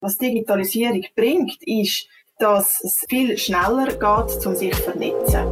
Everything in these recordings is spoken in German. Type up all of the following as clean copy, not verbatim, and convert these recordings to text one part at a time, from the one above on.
Was Digitalisierung bringt, ist, dass es viel schneller geht, um sich zu vernetzen.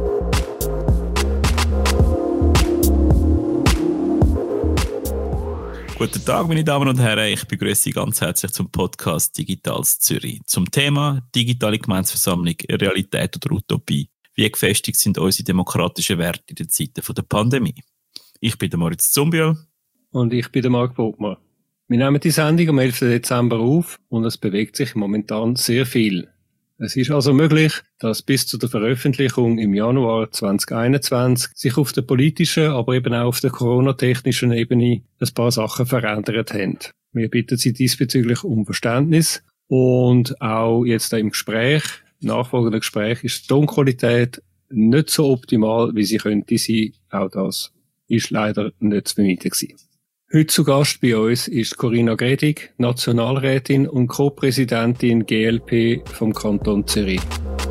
Guten Tag, meine Damen und Herren. Ich begrüße Sie ganz herzlich zum Podcast Digitales Zürich. Zum Thema digitale Gemeindeversammlung, Realität oder Utopie. Wie gefestigt sind unsere demokratischen Werte in den Zeiten der Pandemie? Ich bin der Moritz Zumbiel. Und ich bin der Marc Bogmann. Wir nehmen die Sendung am 11. Dezember auf und es bewegt sich momentan sehr viel. Es ist also möglich, dass bis zu der Veröffentlichung im Januar 2021 sich auf der politischen, aber eben auch auf der coronatechnischen Ebene ein paar Sachen verändert haben. Wir bitten Sie diesbezüglich um Verständnis und auch jetzt im Gespräch, nachfolgenden Gespräch, ist die Tonqualität nicht so optimal, wie sie könnte sein. Auch das ist leider nicht zu vermeiden gewesen. Heute zu Gast bei uns ist Corinna Gredig, Nationalrätin und Co-Präsidentin GLP vom Kanton Zürich.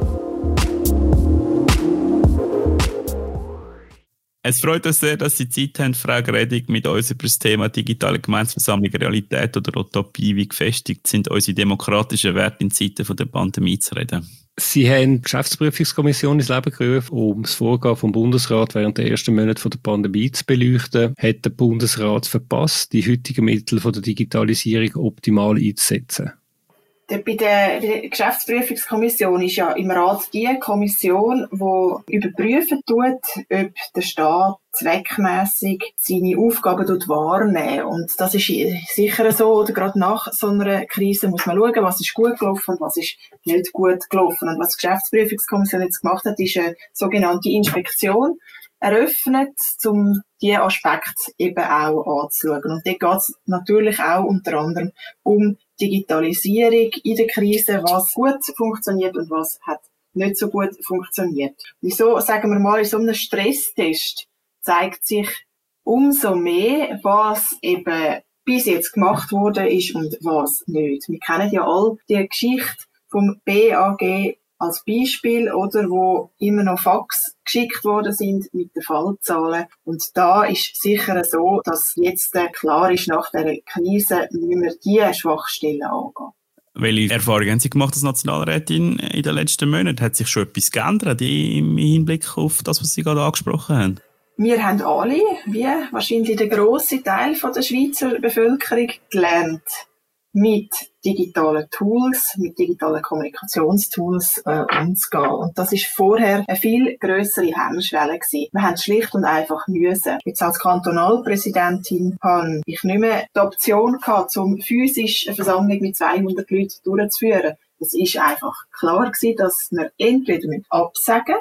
Es freut uns sehr, dass Sie Zeit haben, Frau Gredig, mit uns über das Thema digitale Gemeindeversammlung, Realität oder Utopie, wie gefestigt sind unsere demokratischen Werte in Zeiten der Pandemie zu reden. Sie haben die Geschäftsprüfungskommission ins Leben gerufen, um das Vorgehen vom Bundesrat während der ersten Monate der Pandemie zu beleuchten. Hat der Bundesrat verpasst, die heutigen Mittel der Digitalisierung optimal einzusetzen? Bei der Geschäftsprüfungskommission ist ja im Rat die Kommission, die überprüfen tut, ob der Staat zweckmässig seine Aufgaben wahrnehmen. Und das ist sicher so, oder gerade nach so einer Krise muss man schauen, was ist gut gelaufen und was ist nicht gut gelaufen. Und was die Geschäftsprüfungskommission jetzt gemacht hat, ist eine sogenannte Inspektion eröffnet, um diese Aspekte eben auch anzuschauen. Und dort geht es natürlich auch unter anderem um Digitalisierung in der Krise, was gut funktioniert und was hat nicht so gut funktioniert. Wieso, sagen wir mal, in so einem Stresstest zeigt sich umso mehr, was eben bis jetzt gemacht worden ist und was nicht. Wir kennen ja all die Geschichte vom BAG als Beispiel, oder, wo immer noch Fax geschickt worden sind mit den Fallzahlen. Und da ist sicher so, dass jetzt klar ist, nach dieser Krise müssen wir diese Schwachstellen angehen. Welche Erfahrungen haben Sie gemacht als Nationalrätin in den letzten Monaten? Hat sich schon etwas geändert im Hinblick auf das, was Sie gerade angesprochen haben? Wir haben alle, wie wahrscheinlich der grosse Teil der Schweizer Bevölkerung, gelernt, mit digitalen Tools, mit digitalen Kommunikationstools umzugehen. Und das ist vorher eine viel grössere Hemmschwelle gewesen. Wir haben schlicht und einfach müssen. Jetzt als Kantonalpräsidentin habe ich nicht mehr die Option gehabt, um physisch eine Versammlung mit 200 Leuten durchzuführen. Es ist einfach klar gewesen, dass wir entweder absagen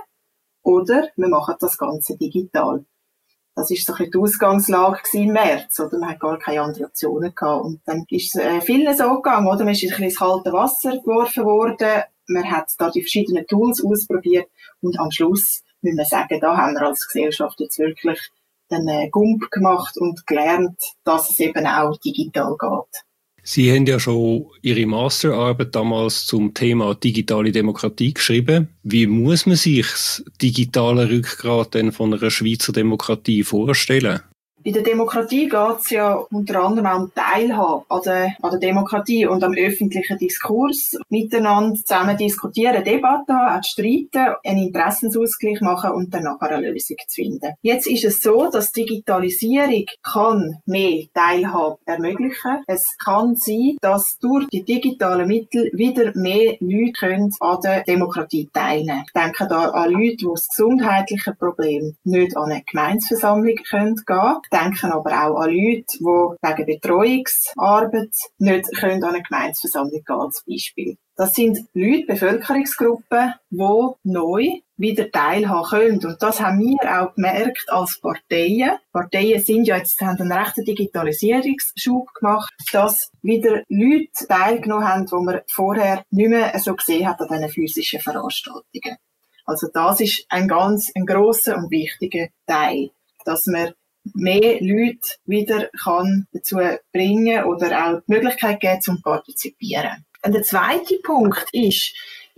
oder wir machen das Ganze digital. Das war so ein bisschen die Ausgangslage im März, oder? Man hat gar keine anderen Optionen gehabt. Und dann ist es vielen so gegangen, oder? Man ist ein bisschen ins kalte Wasser geworfen worden. Man hat da die verschiedenen Tools ausprobiert. Und am Schluss müssen wir sagen, da haben wir als Gesellschaft jetzt wirklich einen Gump gemacht und gelernt, dass es eben auch digital geht. Sie haben ja schon Ihre Masterarbeit damals zum Thema digitale Demokratie geschrieben. Wie muss man sich das digitale Rückgrat denn von einer Schweizer Demokratie vorstellen? Bei der Demokratie geht es ja unter anderem auch um Teilhabe an der Demokratie und am öffentlichen Diskurs. Miteinander zusammen diskutieren, Debatten haben, auch streiten, einen Interessensausgleich machen und dann nachher eine Lösung zu finden. Jetzt ist es so, dass Digitalisierung kann mehr Teilhabe ermöglichen. Es kann sein, dass durch die digitalen Mittel wieder mehr Leute können an der Demokratie teilnehmen. Ich denke da an Leute, die das gesundheitliche Problem nicht an eine Gemeindeversammlung gehen können. Denken aber auch an Leute, die wegen Betreuungsarbeit nicht an eine Gemeindeversammlung gehen, zum Beispiel. Das sind Leute, Bevölkerungsgruppen, die neu wieder teilhaben können. Und das haben wir auch gemerkt als Parteien. Parteien haben einen rechten Digitalisierungsschub gemacht, dass wieder Leute teilgenommen haben, die man vorher nicht mehr so gesehen hat an diesen physischen Veranstaltungen. Also das ist ein grosser und wichtiger Teil, dass man mehr Leute wieder dazu bringen oder auch die Möglichkeit geben, zum Partizipieren. Und der zweite Punkt ist,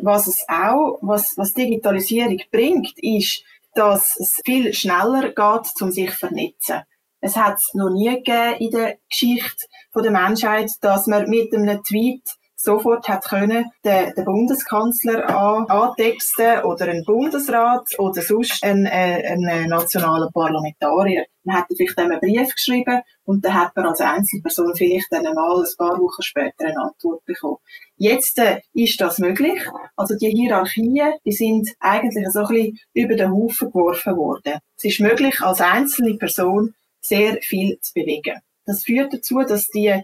was Digitalisierung bringt, ist, dass es viel schneller geht, um sich zu vernetzen. Es hat es noch nie gegeben in der Geschichte der Menschheit, dass man mit einem Tweet sofort hat können den Bundeskanzler antexten oder einen Bundesrat oder sonst einen nationalen Parlamentarier. Dann hat er vielleicht einen Brief geschrieben und dann hat man als Einzelperson vielleicht dann mal ein paar Wochen später eine Antwort bekommen. Jetzt ist das möglich. Also die Hierarchien, die sind eigentlich so ein bisschen über den Haufen geworfen worden. Es ist möglich, als einzelne Person sehr viel zu bewegen. Das führt dazu, dass die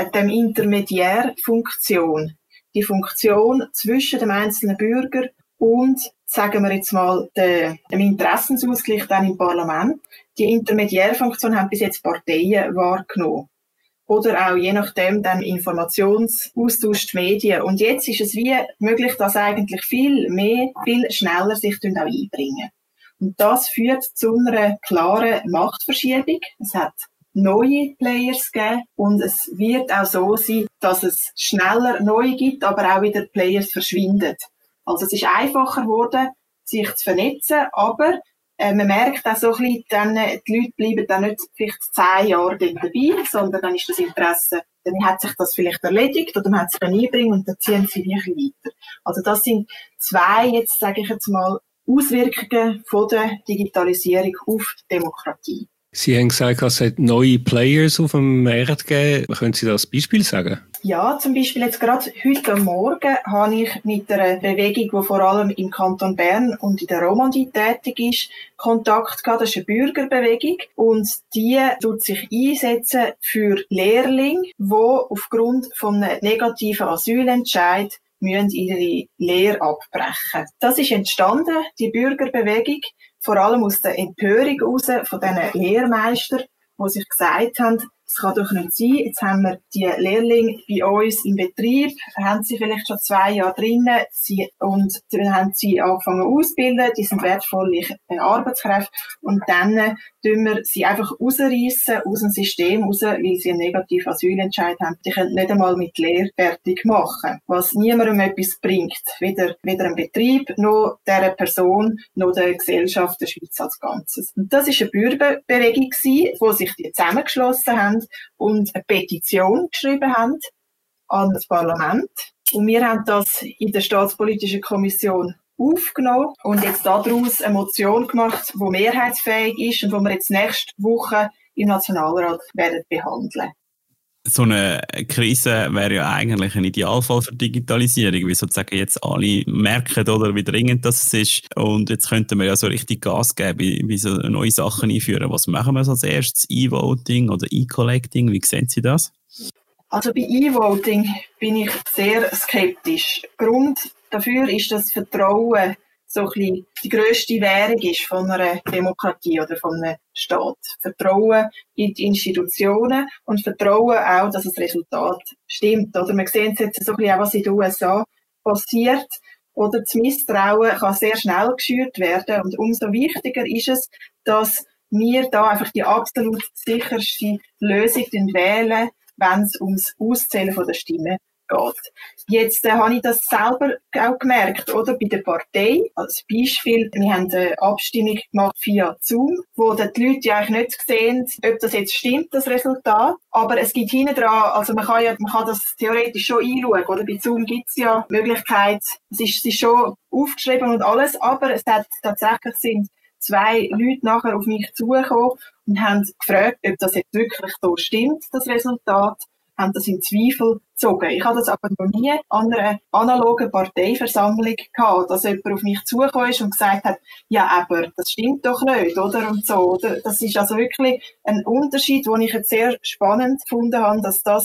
Intermediärfunktion, die Funktion zwischen dem einzelnen Bürger und, sagen wir jetzt mal, dem Interessensausgleich dann im Parlament, die Intermediärfunktion haben bis jetzt Parteien wahrgenommen. Oder auch je nachdem dann Informationsaustausch die Medien. Und jetzt ist es wie möglich, dass eigentlich viel schneller sich auch einbringen. Und das führt zu einer klaren Machtverschiebung. Es hat neue Players geben und es wird auch so sein, dass es schneller neue gibt, aber auch wieder Players verschwinden. Also es ist einfacher geworden, sich zu vernetzen, aber man merkt auch so ein bisschen, dann, die Leute bleiben dann nicht vielleicht 10 Jahre dabei, sondern dann ist das Interesse, dann hat sich das vielleicht erledigt oder man hat es einbringen und dann ziehen sie wirklich weiter. Also das sind 2, jetzt sage ich jetzt mal, Auswirkungen von der Digitalisierung auf die Demokratie. Sie haben gesagt, es hat neue Players auf dem Markt gegeben. Können Sie das Beispiel sagen? Ja, zum Beispiel jetzt gerade heute Morgen habe ich mit einer Bewegung, die vor allem im Kanton Bern und in der Romandie tätig ist, Kontakt gehabt. Das ist eine Bürgerbewegung und die tut sich einsetzen für Lehrlinge, die aufgrund von einem negativen Asylentscheid müssen ihre Lehre abbrechen. Das ist entstanden, die Bürgerbewegung, vor allem aus der Empörung heraus von diesen Lehrmeistern, die sich gesagt haben, es kann doch nicht sein, jetzt haben wir die Lehrlinge bei uns im Betrieb, haben sie vielleicht schon 2 Jahre drinnen und dann haben sie angefangen auszubilden, die sind wertvolle Arbeitskräfte und dann tun wir sie einfach rausreissen aus dem System raus, weil sie einen negativen Asylentscheid haben. Die können nicht einmal mit Lehre fertig machen, was niemandem etwas bringt, weder einem Betrieb, noch dieser Person, noch der Gesellschaft der Schweiz als Ganzes. Und das war eine Bürgerbewegung, wo sich die zusammengeschlossen haben und eine Petition geschrieben haben an das Parlament. Und wir haben das in der Staatspolitischen Kommission aufgenommen und jetzt daraus eine Motion gemacht, die mehrheitsfähig ist und die wir jetzt nächste Woche im Nationalrat werden behandeln. So eine Krise wäre ja eigentlich ein Idealfall für Digitalisierung, weil sozusagen jetzt alle merken, oder, wie dringend das ist. Und jetzt könnten wir ja so richtig Gas geben, wie so neue Sachen einführen. Was machen wir als erstes? E-Voting oder E-Collecting? Wie sehen Sie das? Also bei E-Voting bin ich sehr skeptisch. Grund dafür ist das Vertrauen so ein bisschen die grösste Währung ist von einer Demokratie oder von einem Staat. Vertrauen in die Institutionen und Vertrauen auch, dass das Resultat stimmt. Oder wir sehen jetzt so ein bisschen auch, was in den USA passiert. Oder das Misstrauen kann sehr schnell geschürt werden. Und umso wichtiger ist es, dass wir da einfach die absolut sicherste Lösung wählen, wenn es ums Auszählen der Stimmen geht. Jetzt habe ich das selber auch gemerkt, oder? Bei der Partei, als Beispiel, wir haben eine Abstimmung gemacht via Zoom, wo die Leute ja eigentlich nicht sehen, ob das jetzt stimmt, das Resultat. Aber es gibt hinten dran, also man kann das theoretisch schon einschauen, oder? Bei Zoom gibt es ja die Möglichkeit, es ist schon aufgeschrieben und alles, aber es hat tatsächlich sind 2 Leute nachher auf mich zugekommen und haben gefragt, ob das jetzt wirklich so stimmt, das Resultat, haben das in Zweifel gezogen. Ich habe das aber noch nie an einer analogen Parteiversammlung gehabt, dass jemand auf mich zugekommen ist und gesagt hat, ja, aber das stimmt doch nicht, oder? Und so, oder? Das ist also wirklich ein Unterschied, den ich jetzt sehr spannend gefunden habe,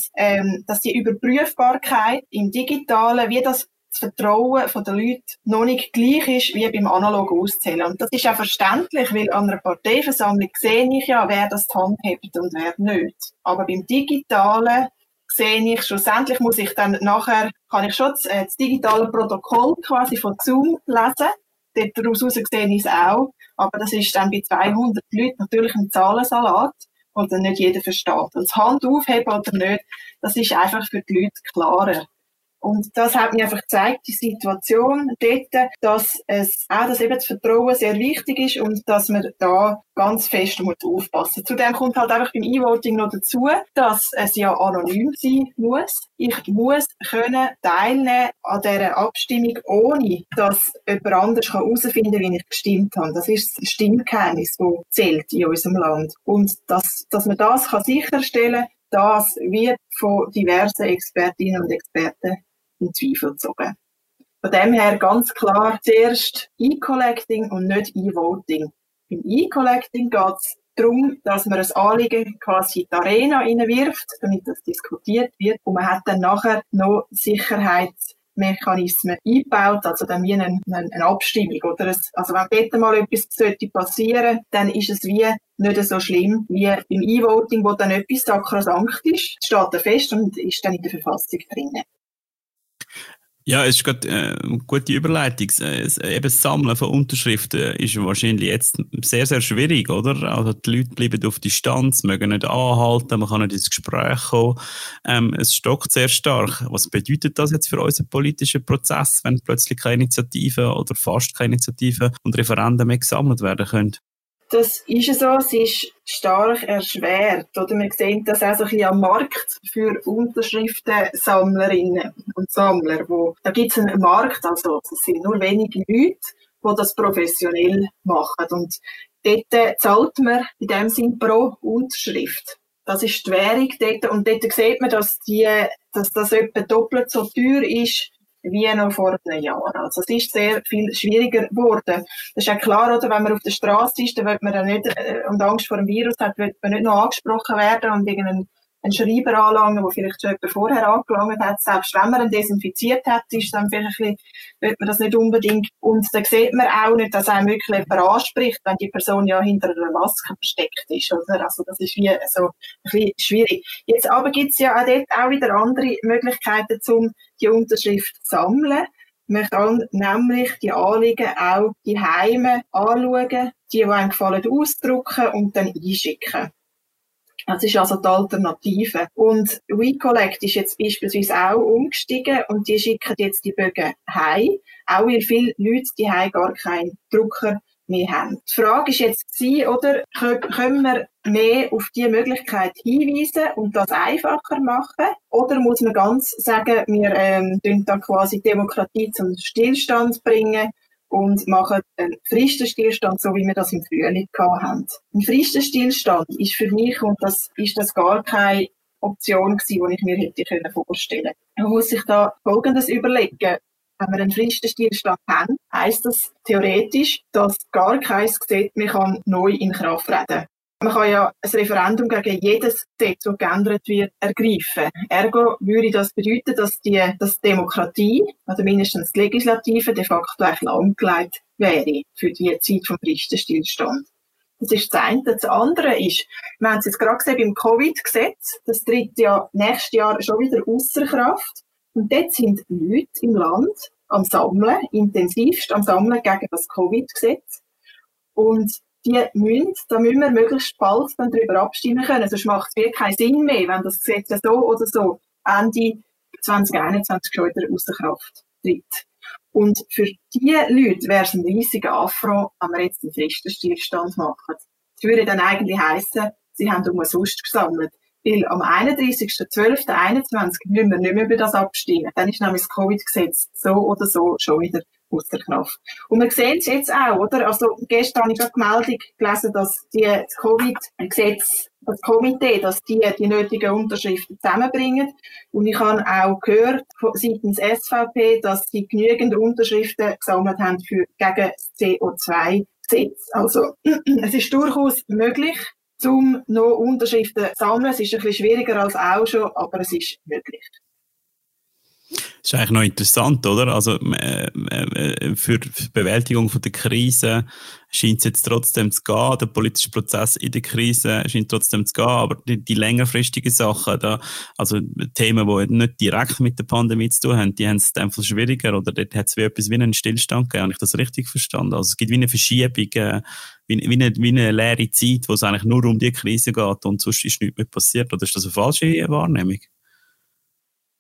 dass die Überprüfbarkeit im Digitalen, wie das Vertrauen der Leute noch nicht gleich ist wie beim analogen Auszählen. Und das ist auch verständlich, weil an einer Parteiversammlung sehe ich ja, wer das handhabt und wer nicht. Aber beim Digitalen sehe ich, schlussendlich kann ich schon das digitale Protokoll quasi von Zoom lesen. Daraus sehe ich es auch. Aber das ist dann bei 200 Leuten natürlich ein Zahlensalat, den nicht jeder versteht. Und das Hand aufheben oder nicht, das ist einfach für die Leute klarer. Und das hat mir einfach gezeigt, die Situation dort, dass eben das Vertrauen sehr wichtig ist und dass man da ganz fest aufpassen muss. Zudem kommt halt einfach beim E-Voting noch dazu, dass es ja anonym sein muss. Ich muss teilnehmen an dieser Abstimmung, ohne dass jemand anders herausfinden kann, wie ich gestimmt habe. Das ist das Stimmgeheimnis, das zählt in unserem Land. Und dass man das sicherstellen kann, das wird von diversen Expertinnen und Experten in Zweifel gezogen. Von dem her ganz klar zuerst E-Collecting und nicht E-Voting. Beim E-Collecting geht es darum, dass man ein Anliegen quasi in die Arena hineinwirft, damit das diskutiert wird. Und man hat dann nachher noch Sicherheitsmechanismen eingebaut, also dann wie eine Abstimmung. Oder also wenn dort mal etwas passieren sollte, dann ist es wie nicht so schlimm wie beim E-Voting, wo dann etwas sakrosankt ist, steht da fest und ist dann in der Verfassung drin. Ja, es ist gerade eine gute Überleitung. Eben das Sammeln von Unterschriften ist wahrscheinlich jetzt sehr, sehr schwierig, oder? Also die Leute bleiben auf Distanz, mögen nicht anhalten, man kann nicht ins Gespräch kommen. Es stockt sehr stark. Was bedeutet das jetzt für unseren politischen Prozess, wenn plötzlich keine Initiativen oder fast keine Initiativen und Referenden mehr gesammelt werden können? Das ist so, es ist stark erschwert. Oder wir sehen das auch so ein bisschen am Markt für Unterschriftensammlerinnen und Sammler. Da gibt es einen Markt, also es sind nur wenige Leute, die das professionell machen. Und dort zahlt man in dem Sinn pro Unterschrift. Das ist die Währung dort. Und dort sieht man, dass das etwa doppelt so teuer ist wie noch vor einem Jahr. Also es ist sehr viel schwieriger geworden. Das ist ja klar, oder? Wenn man auf der Straße ist, dann wird man ja nicht, und Angst vor dem Virus hat, wird man nicht noch angesprochen werden und irgendeinen Schreiber anlangen, der vielleicht schon jemand vorher angelangt hat. Selbst wenn man ihn desinfiziert hat, ist dann vielleicht wird man das nicht unbedingt. Und dann sieht man auch nicht, dass einem wirklich jemand anspricht, wenn die Person ja hinter einer Maske versteckt ist, oder? Also das ist wie so ein bisschen schwierig. Jetzt aber gibt es ja auch dort auch wieder andere Möglichkeiten, um die Unterschrift zu sammeln. Man kann nämlich die Anliegen auch die Heime anschauen, die einem gefallen ausdrucken und dann einschicken. Das ist also die Alternative. Und WeCollect ist jetzt beispielsweise auch umgestiegen und die schicken jetzt die Bögen heim, auch weil viele Leute die heim gar keinen Drucker mehr haben. Die Frage ist jetzt oder können wir mehr auf diese Möglichkeit hinweisen und das einfacher machen? Oder muss man ganz sagen, wir tun da quasi Demokratie zum Stillstand bringen und machen einen Fristenstillstand, so wie wir das im Frühling hatten. Ein Fristenstillstand ist für mich, und das ist das gar keine Option gewesen, die ich mir hätte vorstellen können. Man muss sich da Folgendes überlegen. Wenn wir einen Fristenstillstand haben, heisst das theoretisch, dass gar kein Gesetz mehr neu in Kraft treten kann. Man kann ja ein Referendum gegen jedes Gesetz, das geändert wird, ergreifen. Ergo würde das bedeuten, dass die Demokratie, oder mindestens die Legislative, de facto eigentlich lahmgelegt wäre für die Zeit vom Fristenstillstand. Das ist das eine. Das andere ist, wir haben es jetzt gerade gesehen beim Covid-Gesetz, das tritt ja nächstes Jahr schon wieder ausser Kraft. Und dort sind Leute im Land am Sammeln, intensivst am Sammeln gegen das Covid-Gesetz. Und da müssen wir möglichst bald dann darüber abstimmen können. Sonst macht es wirklich keinen Sinn mehr, wenn das Gesetz so oder so Ende 2021 schon wieder aus der Kraft tritt. Und für diese Leute wäre es ein riesiger Affront, wenn wir jetzt einen Fristenstillstand machen. Das würde dann eigentlich heissen, sie haben umsonst gesammelt. Weil am 31.12.21 müssen wir nicht mehr über das abstimmen. Dann ist nämlich das Covid-Gesetz so oder so schon wieder aus der Kraft. Und wir sehen es jetzt auch, oder? Also, gestern habe ich eine Meldung gelesen, dass das Covid-Gesetz, das Komitee, dass die nötigen Unterschriften zusammenbringen. Und ich habe auch gehört, seitens SVP, dass sie genügend Unterschriften gesammelt haben gegen das CO2-Gesetz. Also, es ist durchaus möglich, um noch Unterschriften zu sammeln. Es ist ein bisschen schwieriger als auch schon, aber es ist möglich. Das ist eigentlich noch interessant, oder? Also, für die Bewältigung von der Krise scheint es jetzt trotzdem zu gehen. Der politische Prozess in der Krise scheint trotzdem zu gehen. Aber die längerfristigen Sachen, also Themen, die nicht direkt mit der Pandemie zu tun haben, die haben es einfach schwieriger. Oder dort hat es wie etwas wie einen Stillstand gegeben. Habe ich das richtig verstanden? Also, es gibt wie eine Verschiebung, wie eine leere Zeit, wo es eigentlich nur um die Krise geht und sonst ist nichts mehr passiert. Oder ist das eine falsche Wahrnehmung?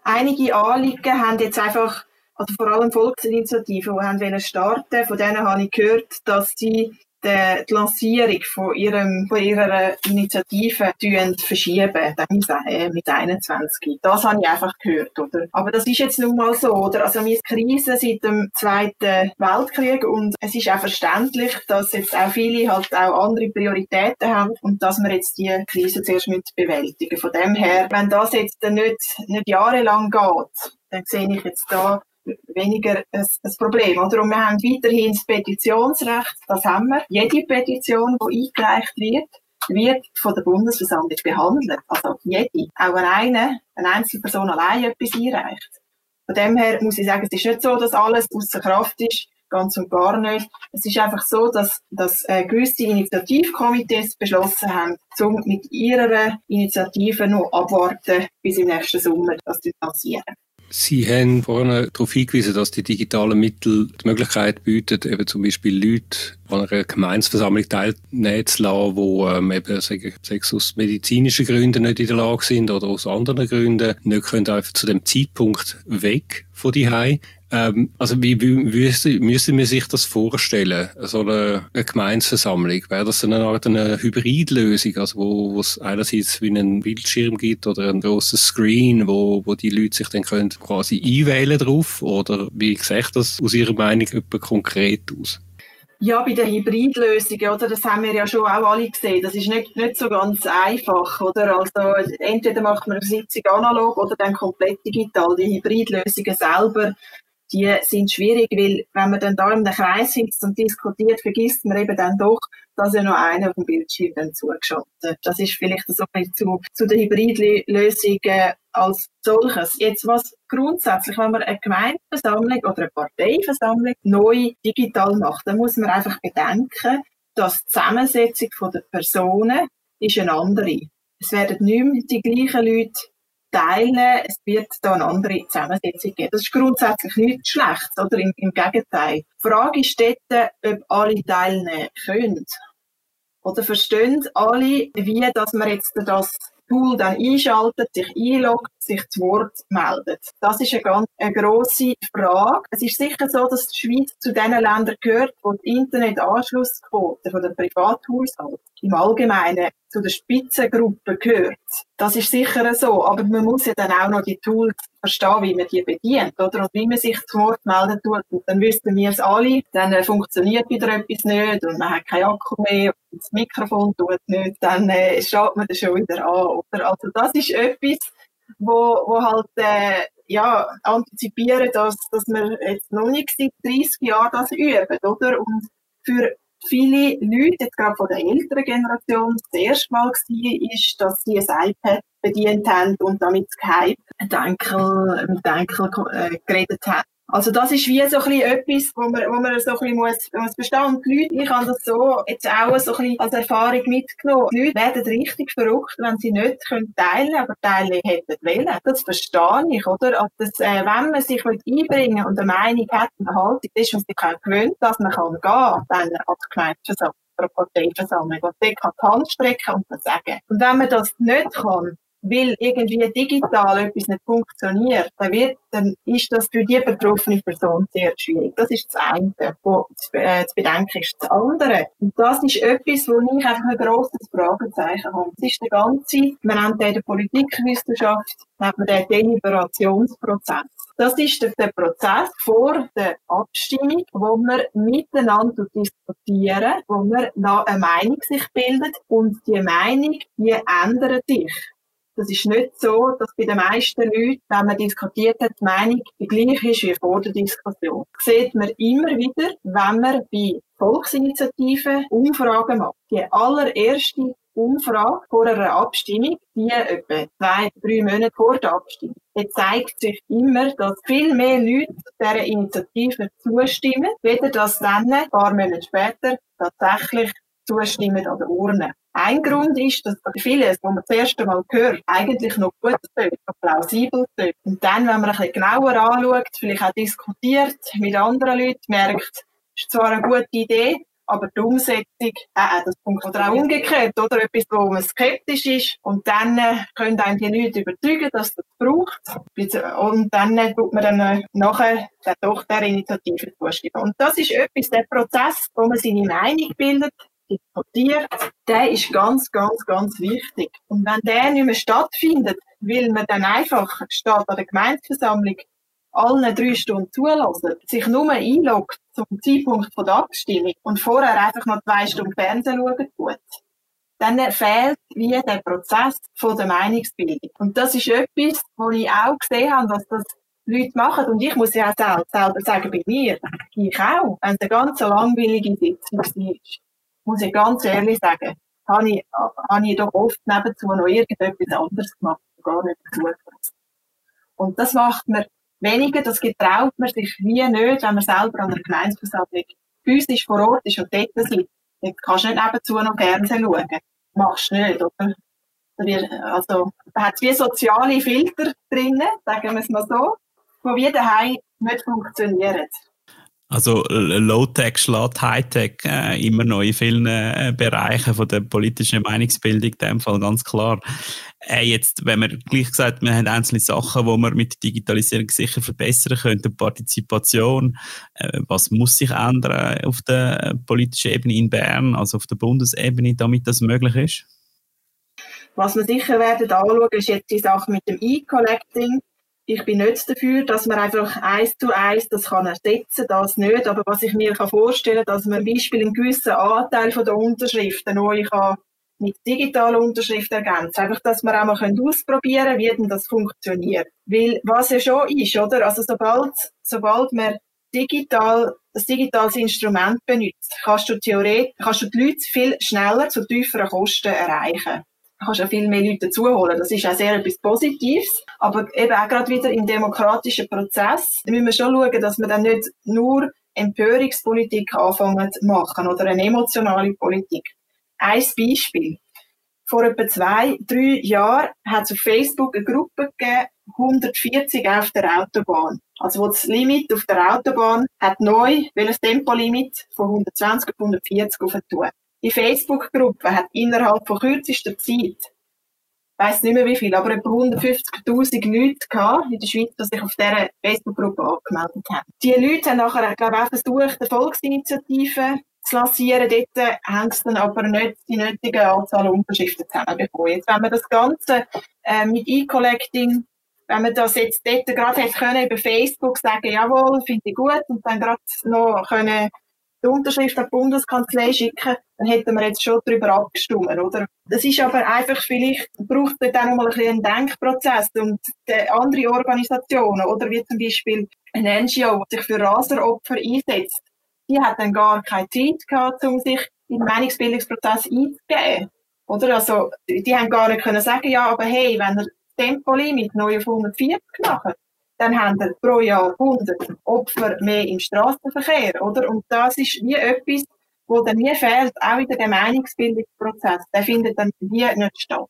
Einige Anliegen haben jetzt einfach, also vor allem Volksinitiativen, die haben starten, von denen habe ich gehört, dass sie die Lancierung von ihrer Initiative verschieben, mit 21. Das habe ich einfach gehört, oder? Aber das ist jetzt nun mal so, oder? Also, wir haben Krise seit dem Zweiten Weltkrieg und es ist auch verständlich, dass jetzt auch viele halt auch andere Prioritäten haben und dass wir jetzt die Krise zuerst bewältigen müssen. Von dem her, wenn das jetzt nicht jahrelang geht, dann sehe ich jetzt da weniger ein Problem, oder? Und wir haben weiterhin das Petitionsrecht, das haben wir. Jede Petition, die eingereicht wird von der Bundesversammlung behandelt. Also jede. Auch eine Einzelperson allein etwas einreicht. Von dem her muss ich sagen, es ist nicht so, dass alles außer Kraft ist. Ganz und gar nicht. Es ist einfach so, dass gewisse Initiativkomitees beschlossen haben, um mit ihrer Initiative noch abwarten bis im nächsten Sommer, das zu passieren. Sie haben vorhin darauf hingewiesen, dass die digitalen Mittel die Möglichkeit bieten, eben zum Beispiel Leute an einer Gemeinsversammlung teilnehmen zu lassen, die eben, sei es aus medizinischen Gründen nicht in der Lage sind oder aus anderen Gründen nicht können einfach zu dem Zeitpunkt weg von zuhause. Also wie müssen wir sich das vorstellen, so eine Gemeinsversammlung? Wäre das eine Art eine Hybridlösung, also wo es einerseits wie einen Bildschirm gibt oder ein grosses Screen, wo die Leute sich dann können quasi einwählen drauf? Oder wie sieht das aus Ihrer Meinung etwa konkret aus? Ja, bei den Hybridlösungen, oder? Das haben wir ja schon auch alle gesehen. Das ist nicht so ganz einfach, oder? Also, entweder macht man eine Sitzung analog oder dann komplett digital. Die Hybridlösungen selber, die sind schwierig, weil wenn man dann da in einem Kreis sitzt und diskutiert, vergisst man eben dann doch, dass ja noch einer auf dem Bildschirm dann zugeschaltet. Das ist vielleicht so ein bisschen zu den Hybridlösungen als solches. Jetzt was grundsätzlich, wenn man eine Gemeindeversammlung oder eine Parteiversammlung neu digital macht, dann muss man einfach bedenken, dass die Zusammensetzung der Personen ist eine andere. Es werden nicht mehr die gleichen Leute teilen, es wird da eine andere Zusammensetzung geben. Das ist grundsätzlich nichts Schlechtes, oder? Im Gegenteil. Die Frage ist dort, ob alle teilnehmen können. Oder verstehen alle, wie, dass man jetzt das Tool dann einschaltet, sich einloggt, sich zu Wort meldet. Das ist eine grosse Frage. Es ist sicher so, dass die Schweiz zu den Ländern gehört, wo die Internetanschlussquote von der Privathaushalte im Allgemeinen zu der Spitzengruppe gehört. Das ist sicher so, aber man muss ja dann auch noch die Tools verstehen, wie man die bedient, oder? Und wie man sich zu Wort melden tut. Und dann wüssten wir es alle, dann funktioniert wieder etwas nicht und man hat keinen Akku mehr und das Mikrofon tut nicht, dann schaut man das schon wieder an, oder? Also das ist etwas, wo halt, antizipieren, dass wir jetzt noch nicht seit 30 Jahren das üben, oder? Und für viele Leute, jetzt gerade von der älteren Generation, das erste Mal war, ist, dass sie ein iPad bedient haben und damit Skype mit Enkel geredet haben. Also das ist wie so ein bisschen etwas, wo man so ein bisschen muss verstehen. Und die Leute, ich habe das so jetzt auch so ein bisschen als Erfahrung mitgenommen. Die Leute werden richtig verrückt, wenn sie nicht teilen können, aber teilen hätten wollen. Das verstehe ich, oder? Also das, wenn man sich einbringen und eine Meinung hat, eine Haltung, ist man sich auch gewöhnt, dass man gehen kann, dann als Gemeindeversammlung oder Parteiversammlung. Und dort kann die Hand strecken und das sagen. Und wenn man das nicht kann, weil irgendwie digital etwas nicht funktioniert, dann ist das für die betroffene Person sehr schwierig. Das ist das eine, was zu bedenken ist. Das andere, und das ist etwas, wo ich einfach ein grosses Fragezeichen habe. Das ist man nennt den in der Politikwissenschaft, nennt man den Deliberationsprozess. Das ist der Prozess vor der Abstimmung, wo wir miteinander diskutieren, wo wir eine Meinung sich bildet und die Meinung, die ändert sich. Das ist nicht so, dass bei den meisten Leuten, wenn man diskutiert hat, die Meinung die gleiche ist wie vor der Diskussion. Das sieht man immer wieder, wenn man bei Volksinitiativen Umfragen macht. Die allererste Umfrage vor einer Abstimmung, die etwa 2-3 Monate vor der Abstimmung. Jetzt zeigt sich immer, dass viel mehr Leute dieser Initiative zustimmen, weder dass dann ein paar Monate später tatsächlich zustimmen an der Urne. Ein Grund ist, dass vieles, was man das erste Mal hört, eigentlich noch gut tönt, noch plausibel tönt. Und dann, wenn man ein bisschen genauer anschaut, vielleicht auch diskutiert mit anderen Leuten, merkt, es ist zwar eine gute Idee, aber die Umsetzung, das funktioniert auch umgekehrt, oder? Etwas, wo man skeptisch ist, und dann können einem die Leute überzeugen, dass das braucht, und dann tut man dann nachher doch der Initiative zustimmen. Und das ist etwas, der Prozess, wo man seine Meinung bildet, diskutiert, der ist ganz, ganz, ganz wichtig. Und wenn der nicht mehr stattfindet, weil man dann einfach statt an der Gemeindeversammlung allen 3 Stunden zulassen, sich nur einloggt zum Zeitpunkt der Abstimmung und vorher einfach noch 2 Stunden Fernsehen schauen tut, dann fehlt wie der Prozess von der Meinungsbildung. Und das ist etwas, wo ich auch gesehen habe, dass das Leute machen. Und ich muss ja auch selber sagen, bei mir, ich auch, wenn es eine ganz langweilige Sitzung war, muss ich ganz ehrlich sagen, habe ich doch oft nebenzu noch irgendetwas anderes gemacht, gar nicht zugelassen. Und das macht man weniger, das getraut man sich wie nicht, wenn man selber an der Gemeindeversammlung physisch vor Ort ist und dort sitzt. Jetzt kannst du nicht nebenzu noch Fernsehen schauen. Machst du nicht, oder? Also, da hat es wie soziale Filter drinnen, sagen wir es mal so, die wie daheim nicht funktionieren. Also Low-Tech schlägt High-Tech immer noch in vielen Bereichen von der politischen Meinungsbildung, in dem Fall ganz klar. Jetzt, wenn wir gleich gesagt, wir haben einzelne Sachen, die wir mit der Digitalisierung sicher verbessern könnten, Partizipation, was muss sich ändern auf der politischen Ebene in Bern, also auf der Bundesebene, damit das möglich ist? Was wir sicher werden anschauen, ist jetzt die Sache mit dem E-Collecting. Ich bin nicht dafür, dass man einfach 1:1 das kann ersetzen, das nicht. Aber was ich mir vorstellen kann, dass man zum Beispiel einen gewissen Anteil von der Unterschriften neu mit digitalen Unterschriften ergänzen. Einfach, dass wir auch mal ausprobieren können, wie denn das funktioniert. Weil, was ja schon ist, oder? Also, sobald man das digitales Instrument benutzt, kannst du die Leute viel schneller zu tieferen Kosten erreichen. Du kannst auch viel mehr Leute dazuholen. Das ist auch sehr etwas Positives. Aber eben auch gerade wieder im demokratischen Prozess müssen wir schon schauen, dass wir dann nicht nur Empörungspolitik anfangen zu machen oder eine emotionale Politik. Ein Beispiel. Vor etwa 2-3 Jahren hat es auf Facebook eine Gruppe gegeben, 140 auf der Autobahn. Also wo das Limit auf der Autobahn hat neu das Tempolimit von 120 auf 140 aufgetan. Die Facebook-Gruppe hat innerhalb von kürzester Zeit, ich weiss nicht mehr wie viel, aber etwa 150'000 Leute gehabt in der Schweiz, die sich auf dieser Facebook-Gruppe angemeldet haben. Die Leute haben nachher, glaube ich, auch versucht, eine Volksinitiative zu lancieren. Dort haben sie dann aber nicht die nötige Anzahl Unterschriften zusammenbekommen. Jetzt, wenn man das Ganze mit E-Collecting, wenn man das jetzt dort gerade hätte können, über Facebook sagen, jawohl, finde ich gut, und dann gerade noch können die Unterschrift an die Bundeskanzlei schicken, dann hätten wir jetzt schon darüber abgestimmt, oder? Das ist aber einfach, vielleicht braucht es dann noch mal ein bisschen einen Denkprozess, und andere Organisationen, oder wie zum Beispiel eine NGO, die sich für Raseropfer einsetzt, die hat dann gar keine Zeit gehabt, um sich in den Meinungsbildungsprozess einzugeben, oder? Also, die haben gar nicht können sagen, ja, aber hey, wenn ihr das Tempolimit neu auf 140 macht, dann haben wir pro Jahr 100 Opfer mehr im Strassenverkehr, oder? Und das ist wie etwas, wo dann nie fehlt, auch in der Meinungsbildungsprozess. Der findet dann wie nicht statt.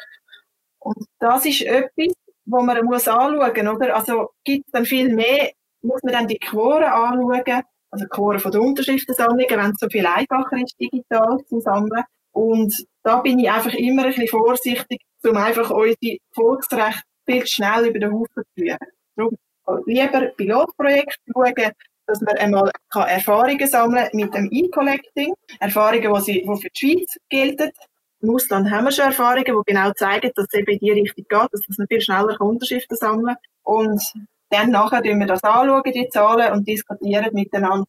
Und das ist etwas, wo man muss anschauen, oder? Also, gibt es dann viel mehr, muss man dann die Quoren anschauen, also die Quoren von der Unterschriftensammlungen, wenn es so viel einfacher ist, digital zu sammeln. Und da bin ich einfach immer ein bisschen vorsichtig, um einfach unsere Volksrechte viel schnell über den Haufen zu führen. Darum lieber Pilotprojekte schauen, dass man einmal Erfahrungen sammeln mit dem E-Collecting. Erfahrungen, die für die Schweiz gelten. Im Ausland haben wir schon Erfahrungen, die genau zeigen, dass es eben in die Richtung geht, dass man viel schneller Unterschriften sammeln kann. Und dann nachher schauen wir das anschauen, die Zahlen, und diskutieren miteinander,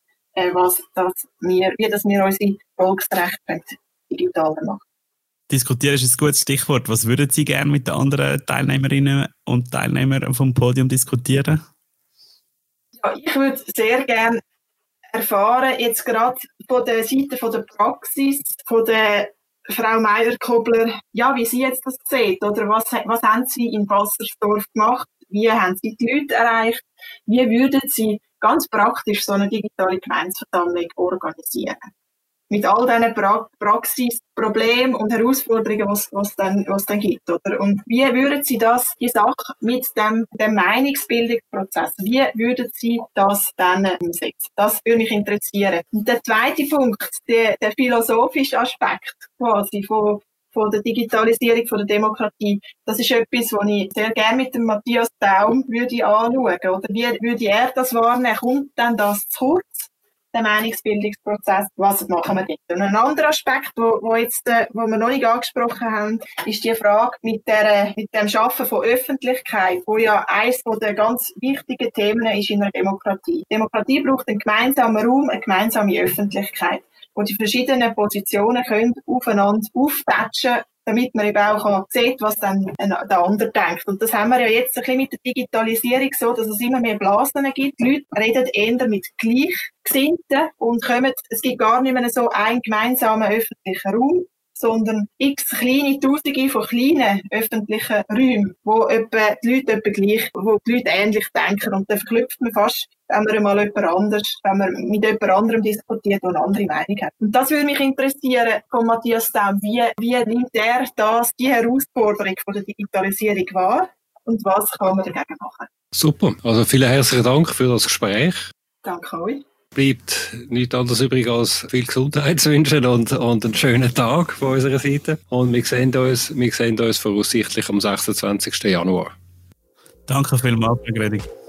wie wir unsere Volksrechte digitaler machen. Diskutieren ist ein gutes Stichwort. Was würden Sie gerne mit den anderen Teilnehmerinnen und Teilnehmern vom Podium diskutieren? Ja, ich würde sehr gerne erfahren, jetzt gerade von der Seite von der Praxis, von der Frau Meier-Kobler, ja, wie sie jetzt das sieht, oder was haben Sie in Bassersdorf gemacht? Wie haben Sie die Leute erreicht? Wie würden Sie ganz praktisch so eine digitale Gemeindeversammlung organisieren? mit all diesen Praxisproblemen und Herausforderungen, was dann gibt, oder? Und wie würden Sie die Sache mit dem Meinungsbildungsprozess, wie würden Sie das dann umsetzen? Das würde mich interessieren. Und der zweite Punkt, der philosophische Aspekt quasi von der Digitalisierung, von der Demokratie. Das ist etwas, was ich sehr gerne mit dem Matthias Daum würde anschauen. Oder wie würde er das wahrnehmen? Kommt dann das zu kurz, der Meinungsbildungsprozess? Was machen wir dort? Und ein anderer Aspekt, wo wir noch nicht angesprochen haben, ist die Frage mit dem Schaffen von Öffentlichkeit, wo ja eines der ganz wichtigen Themen ist in einer Demokratie. Demokratie braucht einen gemeinsamen Raum, eine gemeinsame Öffentlichkeit, wo die verschiedenen Positionen können aufeinander auftatschen, damit man eben auch sieht, was dann der andere denkt. Und das haben wir ja jetzt ein bisschen mit der Digitalisierung so, dass es immer mehr Blasen gibt. Die Leute reden eher mit Gleichgesinnten und es gibt gar nicht mehr so einen gemeinsamen öffentlichen Raum, sondern kleine Tausende von kleinen öffentlichen Räumen, wo die Leute ähnlich denken. Und dann verknüpft man fast, wenn man mit jemand anderem diskutiert, der eine andere Meinung hat. Und das würde mich interessieren von Matthias Daum. Wie nimmt er die Herausforderung von der Digitalisierung wahr? Und was kann man dagegen machen? Super. Also vielen herzlichen Dank für das Gespräch. Danke euch. Bleibt nichts anderes übrig als viel Gesundheit zu wünschen und einen schönen Tag von unserer Seite. Und wir sehen uns voraussichtlich am 26. Januar. Danke vielmals, Herr Gredig.